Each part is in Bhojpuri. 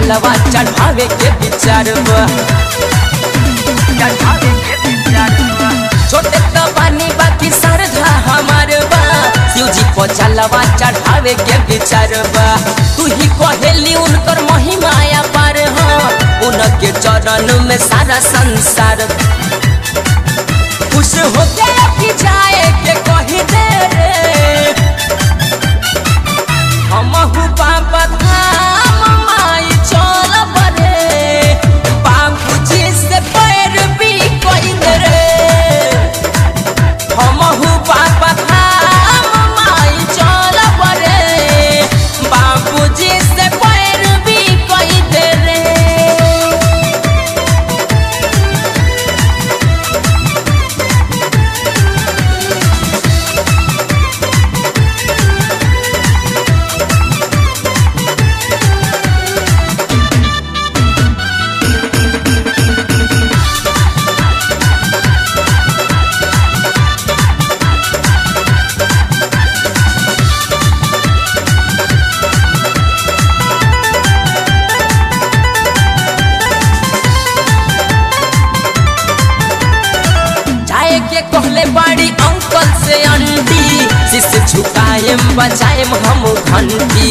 जलवा चढ़ावे के विचार बा। छोटे तो बानी बाकी सरधा हमार बा, शिव जी को जलवा चढ़ावे के विचार बा। तू ही कहेली उनकर महिमाया पार हो, उनके चरण में सारा संसार खुश हो गया कि जाए के कही दे रे। हमहु बाबा धाम माई चल बरे, बाबूजी से पैर भी कोई दे रे। हमहु बाबा धाम माई चल बरे, बाबूजी से पैर भी कोई दे रे। के कहले बाड़ी अंकल से आंटी, शिष्य झुकाएम बजाएम हम घंटी,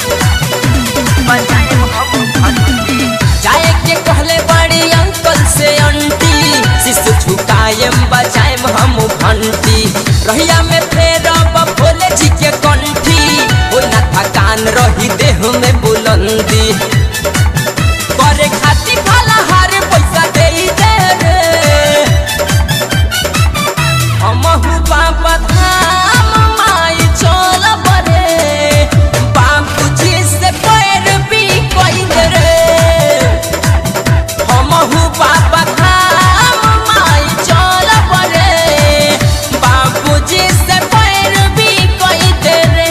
जाए के कहले बाड़ी अंकल से आंटी, शिष्य झुकाएम बजाएम हम घंटी। रहिया में फेरब भोले जी के कंठी, हो ना थकान रही देह में बुलंदी। करे खाती फलाहार पैसा दे दे रे। हमहु बाबा धाम माई चल बरे, बाबूजी से पैर भी कोई दे रे। हमहु बाबा धाम माई चल बरे, बाबूजी से पैर भी कोई दे रे।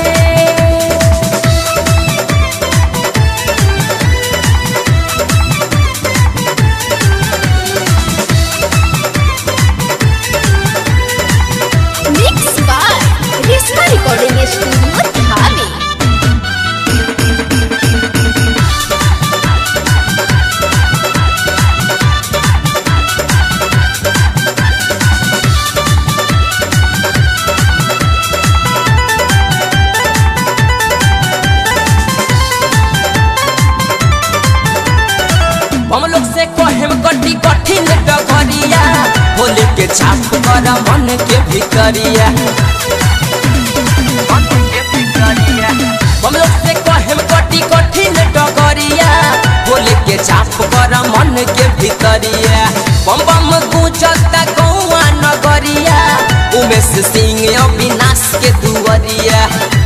Mixed by Risma Recording Studio, Dhabi. हम लोग से कहेम कटी कठिन डगरिया, भोले के छाप कर मन के भितरिया। हम लोग से कहेम कटी कठिन डगरिया, भोले के छाप कर मन के भितरिया। बम बम गूंजता गौआ नगरिया, उमेश सिंह अविनाश के दुआरिया।